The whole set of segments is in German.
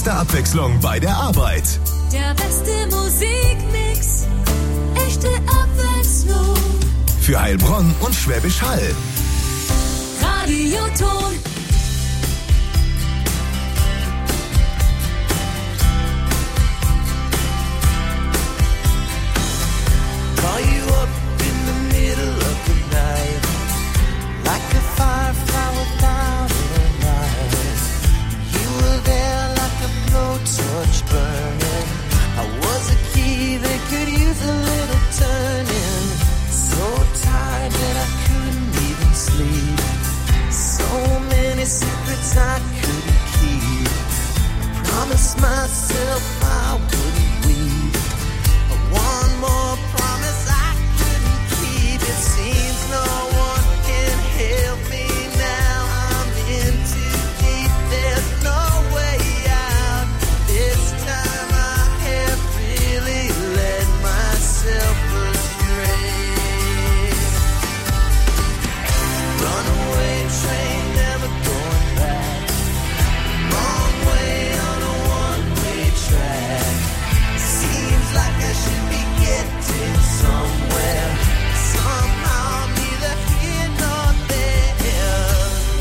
beste Abwechslung bei der Arbeit. Der beste Musikmix, echte Abwechslung. Für Heilbronn und Schwäbisch Hall. Radioton. Call you up in the middle of the night, like a firefly without a light. You were there like a blowtorch burning. I was a key that could use a little turning. So tired that I couldn't even sleep. So many secrets I couldn't keep. I promised myself I wouldn't weep. One more promise I couldn't keep. It seems no one can help me now. I'm in too deep. There's no way out. This time I have really led myself astray. Runaway train, never going back. Wrong way on a one-way track. Seems like I should be getting somewhere. Somehow I'm neither here nor there.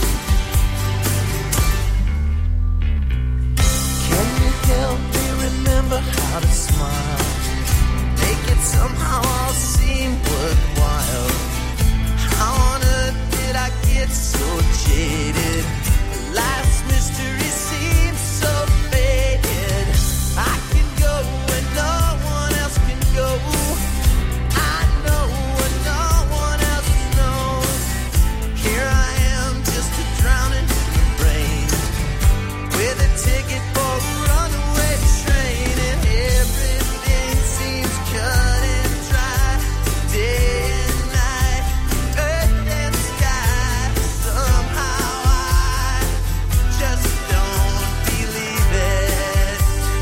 Can you help me remember how to smile? Make it somehow all seem worthwhile. How on earth did I get so jaded? Life's mystery seems so faded. I can go where no one else can go. I know what no one else knows. Here I am, just a drowning in the rain, with a ticket for a runaway train, and everything seems cut and dry. Day and night, earth and sky. Somehow I just don't believe it.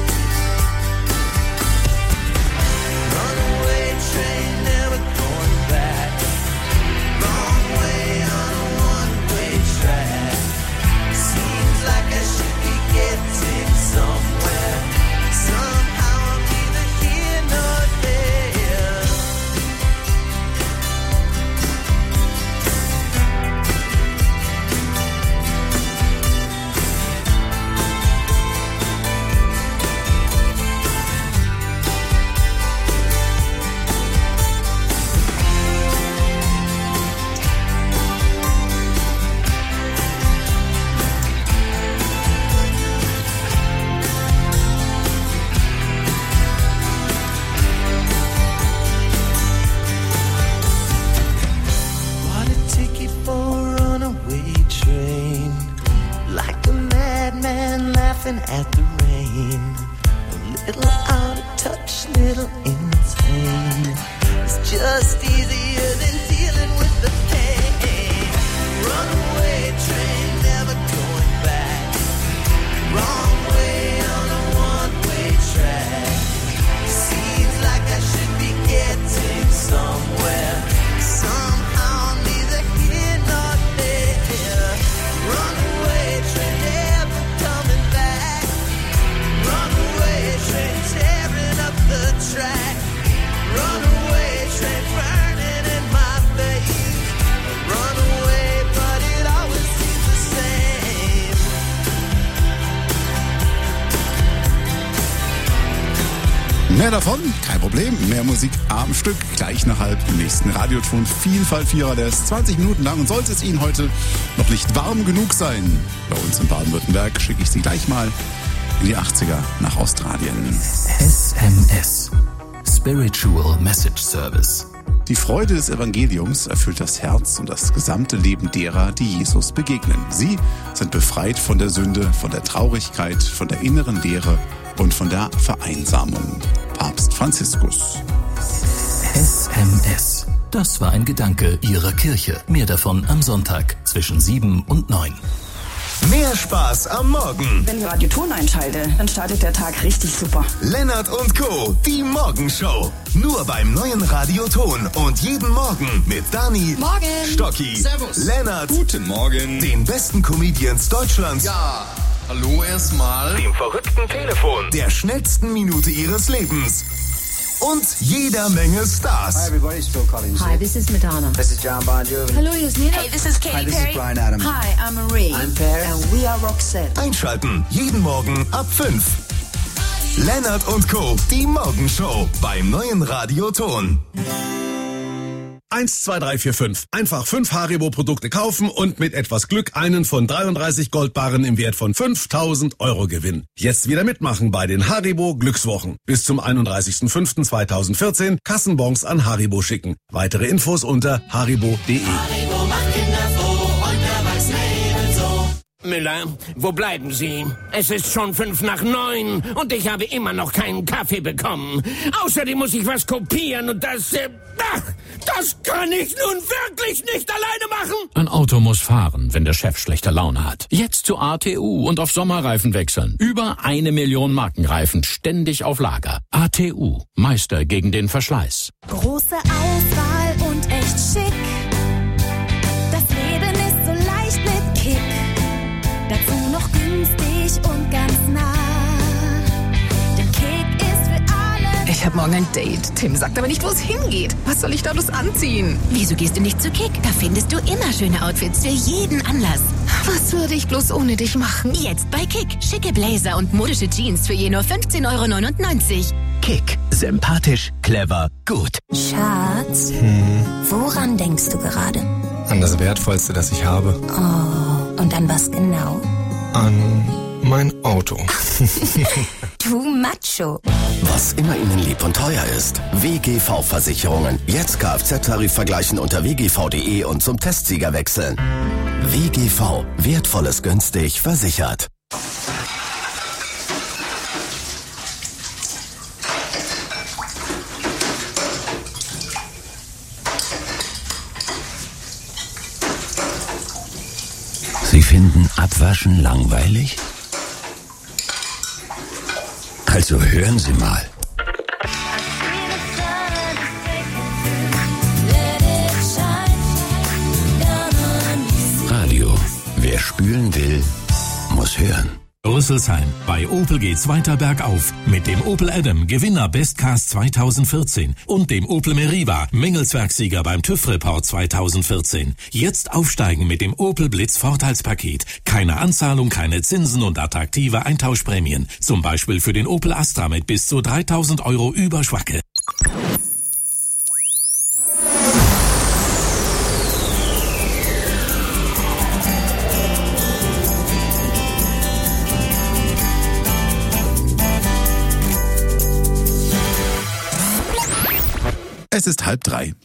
Runaway train, never going back. Wrong way on a one-way track. Seems like I should be getting somewhere. Somehow I'm neither here nor there. Bought a ticket for a runaway train, like a madman laughing at the rain. A little out of touch, little insane. It's just easier than dealing with the pain. Runaway train, never going back. Wrong way on a one-way track. Seems like I should be getting somewhere. Somehow I'm neither here nor there. Runaway train, never coming back. Runaway train, tearing up the track. Runaway train, burning in my veins. Runaway, but it always seems the same. Mehr davon? Kein Problem. Mehr Musik am Stück. Gleich nach halb im nächsten Radioton. Vielfalt-Vierer, der ist 20 Minuten lang. Und sollte es Ihnen heute noch nicht warm genug sein, bei uns in Baden-Württemberg, schicke ich Sie gleich mal in die 80er nach Australien. SMS. Spiritual Message Service. Die Freude des Evangeliums erfüllt das Herz und das gesamte Leben derer, die Jesus begegnen. Sie sind befreit von der Sünde, von der Traurigkeit, von der inneren Leere und von der Vereinsamung. Papst Franziskus. SMS. Das war ein Gedanke Ihrer Kirche. Mehr davon am Sonntag zwischen 7 und 9. Mehr Spaß am Morgen. Wenn ich Radioton einschalte, dann startet der Tag richtig super. Lennart und Co., die Morgenshow. Nur beim neuen Radioton und jeden Morgen mit Dani, Morgen, Stocki, Servus, Lennart, guten Morgen, den besten Comedians Deutschlands. Ja, Hallo erstmal. Dem verrückten Telefon, der schnellsten Minute Ihres Lebens und jeder Menge Stars. Hi everybody, it's Phil Collins. Hi, this is Madonna. This is John Bon Jovi. Hello, Yasmina. Hey, this is Katy Hi, this Perry. is Bryan Adams. Hi, I'm Marie. I'm Per. And we are Roxette. Einschalten, jeden Morgen ab 5. Lennart und Co., die Morgenshow beim neuen Radioton. 1, 2, 3, 4, 5. Einfach 5 Haribo-Produkte kaufen und mit etwas Glück einen von 33 Goldbarren im Wert von 5.000 € gewinnen. Jetzt wieder mitmachen bei den Haribo Glückswochen. Bis zum 31.05.2014 Kassenbons an Haribo schicken. Weitere Infos unter haribo.de. Haribo macht Kinder froh und Erwachsene ebenso. Müller, wo bleiben Sie? Es ist schon 8:55 und ich habe immer noch keinen Kaffee bekommen. Außerdem muss ich was kopieren und das kann ich nun wirklich nicht alleine machen. Ein Auto muss fahren, wenn der Chef schlechte Laune hat. Jetzt zu ATU und auf Sommerreifen wechseln. Über 1 Million Markenreifen ständig auf Lager. ATU, Meister gegen den Verschleiß. Große Auswahl und echt schick. Das Leben ist so leicht mit Kick. Dazu noch günstig und ganz nah. Denn Kick ist für alle. Ich habe morgen ein Date. Tim sagt aber nicht, wo es hingeht. Was soll ich da bloß anziehen? Wieso gehst du nicht zu Kick? Da findest du immer schöne Outfits für jeden Anlass. Was würde ich bloß ohne dich machen? Jetzt bei Kick. Schicke Blazer und modische Jeans für je nur 15,99 €. Kick. Sympathisch, clever, gut. Schatz, woran denkst du gerade? An das Wertvollste, das ich habe. Oh, und an was genau? An mein Auto. Du Macho. Was immer Ihnen lieb und teuer ist. WGV-Versicherungen. Jetzt Kfz-Tarif vergleichen unter wgv.de und zum Testsieger wechseln. WGV. Wertvolles günstig versichert. Sie finden Abwaschen langweilig? Also hören Sie mal. Radio. Wer spülen will, muss hören. Rüsselsheim. Bei Opel geht's weiter bergauf. Mit dem Opel Adam, Gewinner Bestcast 2014 und dem Opel Meriva, Mängelswerksieger beim TÜV-Report 2014. Jetzt aufsteigen mit dem Opel Blitz Vorteilspaket. Keine Anzahlung, keine Zinsen und attraktive Eintauschprämien. Zum Beispiel für den Opel Astra mit bis zu 3.000 € Überschwacke. Es ist 2:30.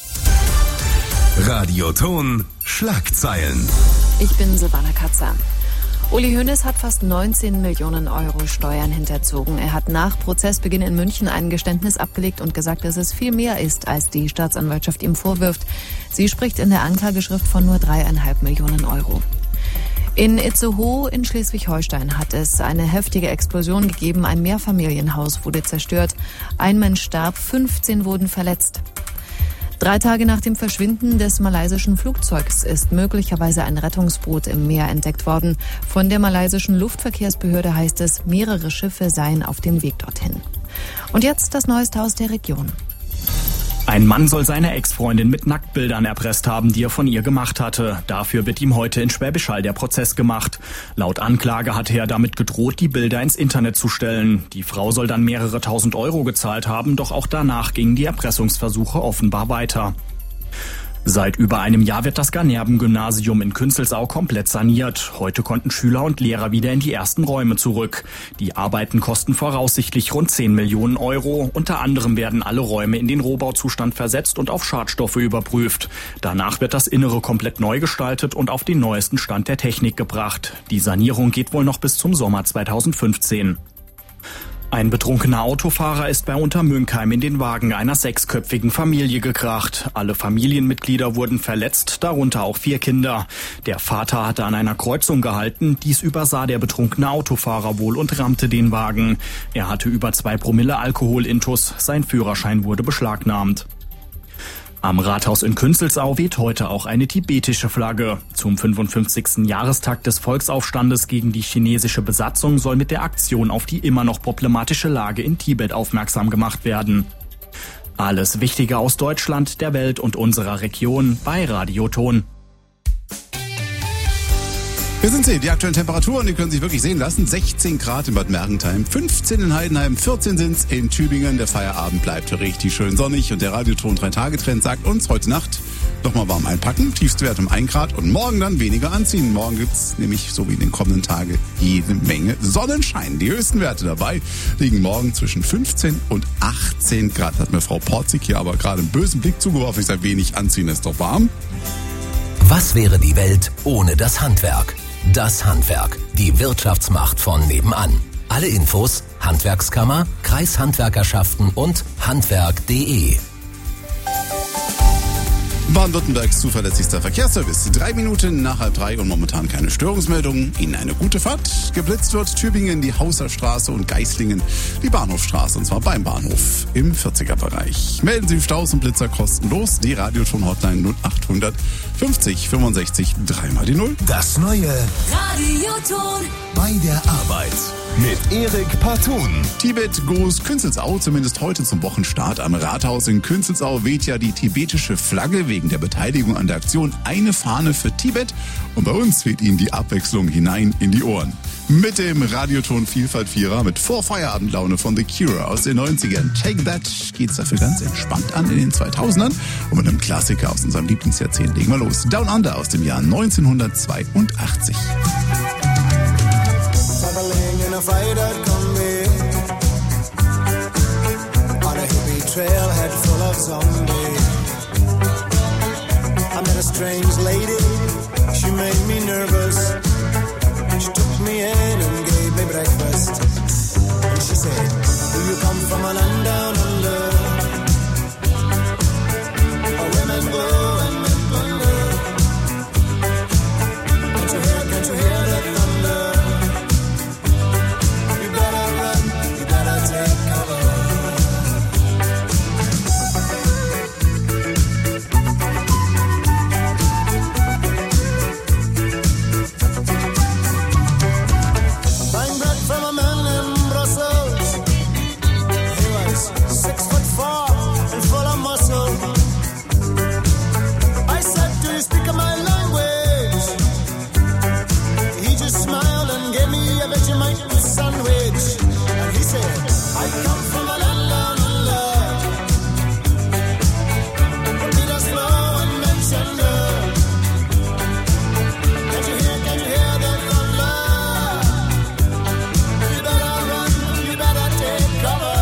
Radioton Schlagzeilen. Ich bin Silvana Katzer. Uli Hoeneß hat fast 19 Millionen € Steuern hinterzogen. Er hat nach Prozessbeginn in München ein Geständnis abgelegt und gesagt, dass es viel mehr ist, als die Staatsanwaltschaft ihm vorwirft. Sie spricht in der Anklageschrift von nur 3,5 Millionen €. In Itzehoe in Schleswig-Holstein hat es eine heftige Explosion gegeben. Ein Mehrfamilienhaus wurde zerstört. Ein Mensch starb, 15 wurden verletzt. 3 Tage nach dem Verschwinden des malaysischen Flugzeugs ist möglicherweise ein Rettungsboot im Meer entdeckt worden. Von der malaysischen Luftverkehrsbehörde heißt es, mehrere Schiffe seien auf dem Weg dorthin. Und jetzt das Neueste aus der Region. Ein Mann soll seine Ex-Freundin mit Nacktbildern erpresst haben, die er von ihr gemacht hatte. Dafür wird ihm heute in Schwäbisch Hall der Prozess gemacht. Laut Anklage hatte er damit gedroht, die Bilder ins Internet zu stellen. Die Frau soll dann mehrere 1.000 € gezahlt haben, doch auch danach gingen die Erpressungsversuche offenbar weiter. Seit über einem Jahr wird das Garnerben-Gymnasium in Künzelsau komplett saniert. Heute konnten Schüler und Lehrer wieder in die ersten Räume zurück. Die Arbeiten kosten voraussichtlich rund 10 Millionen €. Unter anderem werden alle Räume in den Rohbauzustand versetzt und auf Schadstoffe überprüft. Danach wird das Innere komplett neu gestaltet und auf den neuesten Stand der Technik gebracht. Die Sanierung geht wohl noch bis zum Sommer 2015. Ein betrunkener Autofahrer ist bei Untermünkheim in den Wagen einer 6-köpfigen Familie gekracht. Alle Familienmitglieder wurden verletzt, darunter auch 4 Kinder. Der Vater hatte an einer Kreuzung gehalten, dies übersah der betrunkene Autofahrer wohl und rammte den Wagen. Er hatte über 2 Promille Alkoholintus, sein Führerschein wurde beschlagnahmt. Am Rathaus in Künzelsau weht heute auch eine tibetische Flagge. Zum 55. Jahrestag des Volksaufstandes gegen die chinesische Besatzung soll mit der Aktion auf die immer noch problematische Lage in Tibet aufmerksam gemacht werden. Alles Wichtige aus Deutschland, der Welt und unserer Region bei Radioton. Wir sind sie, die aktuellen Temperaturen, die können sich wirklich sehen lassen. 16 Grad in Bad Mergentheim, 15 in Heidenheim, 14 sind's in Tübingen. Der Feierabend bleibt richtig schön sonnig und der Radioton 3-Tage-Trend sagt uns heute Nacht nochmal warm einpacken, tiefste Wert um 1 Grad und morgen dann weniger anziehen. Morgen gibt's nämlich, so wie in den kommenden Tagen, jede Menge Sonnenschein. Die höchsten Werte dabei liegen morgen zwischen 15 und 18 Grad. Hat mir Frau Porzig hier aber gerade einen bösen Blick zugeworfen. Ich sage, wenig anziehen ist doch warm. Was wäre die Welt ohne das Handwerk? Das Handwerk, die Wirtschaftsmacht von nebenan. Alle Infos, Handwerkskammer, Kreishandwerkerschaften und handwerk.de. Baden-Württembergs zuverlässigster Verkehrsservice. 3 Minuten nach 2:30 und momentan keine Störungsmeldungen. Ihnen eine gute Fahrt. Geblitzt wird Tübingen, die Hauserstraße und Geislingen, die Bahnhofstraße, und zwar beim Bahnhof im 40er-Bereich. Melden Sie Staus und Blitzer kostenlos. Die Radioton-Hotline 0800 50 65 3 die 0. Das neue Radioton bei der Arbeit mit Erik Partun. Tibet goes Künzelsau, zumindest heute zum Wochenstart. Am Rathaus in Künzelsau weht ja die tibetische Flagge wegen der Beteiligung an der Aktion Eine Fahne für Tibet. Und bei uns weht Ihnen die Abwechslung hinein in die Ohren. Mit dem Radioton Vielfalt-Vierer mit Vorfeierabendlaune von The Cure aus den 90ern. Take That geht's dafür ganz entspannt an in den 2000ern. Und mit einem Klassiker aus unserem Lieblingsjahrzehnt legen wir los. Down Under aus dem Jahr 1982. In a fighter combi on a hippie trailhead full of zombies. I met a strange lady, she made me nervous. She took me in and gave me breakfast. And she said, do you come from a land down under? Where women go and men plunder. Can't you hear the thunder? Take cover. Buying bread from a man in Brussels. He was 6'4" and full of muscle. I said, do you speak my language? He just smiled and gave me a Vegemite sandwich. And he said, I come from a land down under. Beat us slow and mention her. Can you hear the thunder? You better run, you better take cover.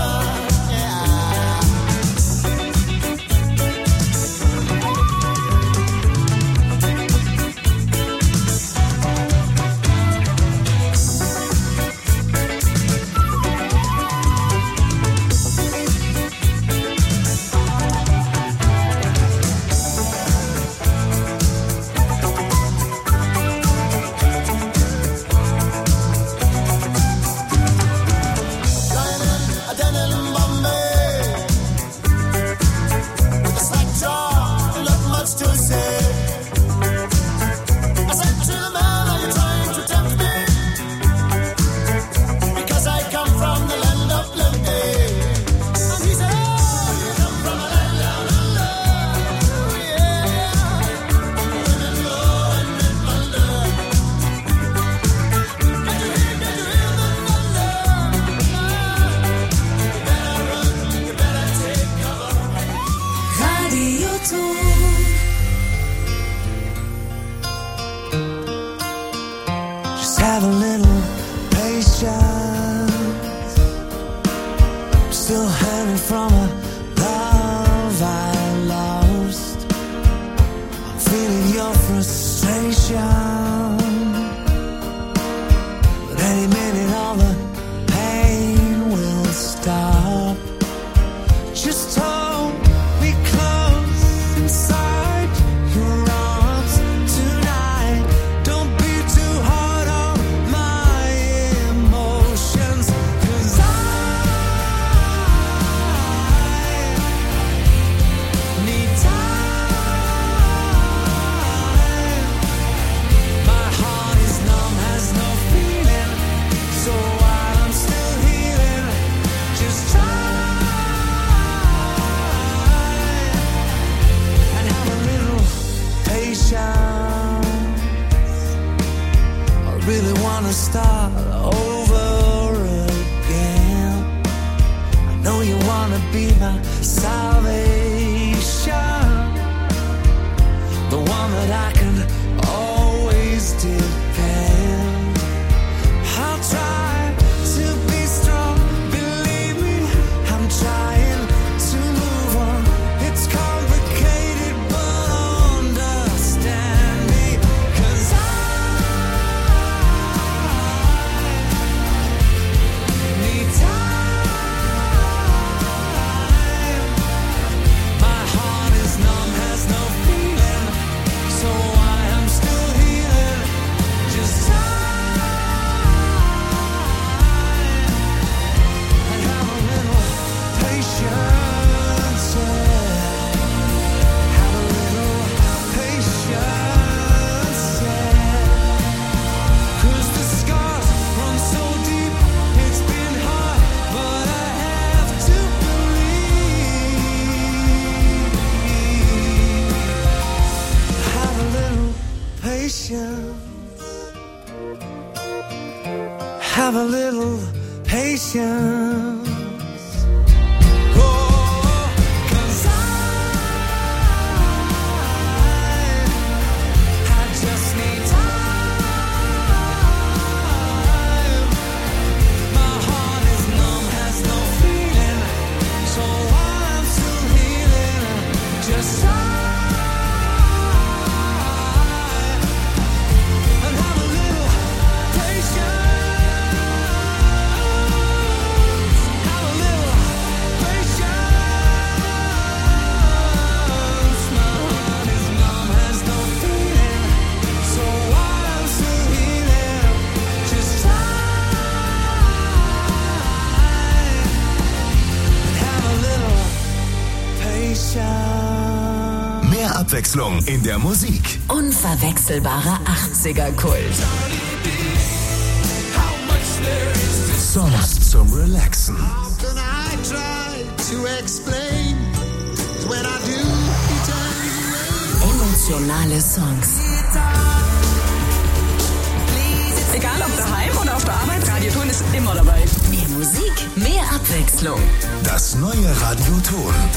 Have a little patience. I'm still hanging from a love I lost. I'm feeling your frustration. But any minute all the pain will stop. Just hold me close inside your arms tonight. Don't be too hard on my emotions, 'cause I really wanna start over again. I know you wanna be my salvation, the one that I can always depend. I'll try to be strong, believe me, I'm trying to move on. It's complicated, but understand me, 'cause I need time. My heart is numb, has no feeling, so I am still healing. Just time and have a little patience. Have a little patience, 'cause the scars run so deep. It's been hard, but I have to believe. Have a little patience. Have a little patience. Oh, 'cause I just need time. My heart is numb, has no feeling, so I'm still healing. Just time and have a little patience. Have a little patience. My heart is numb, has no feeling, so I'm still healing. Just time and have a little patience. Mehr Abwechslung in der Musik. Unverwechselbarer 80er-Kult. Songs zum Relaxen. How can I try to explain when I do Emotionale Songs. Egal ob daheim oder auf der Arbeit, Radioton ist immer dabei. Mehr Musik, mehr Abwechslung. Das neue Radioton.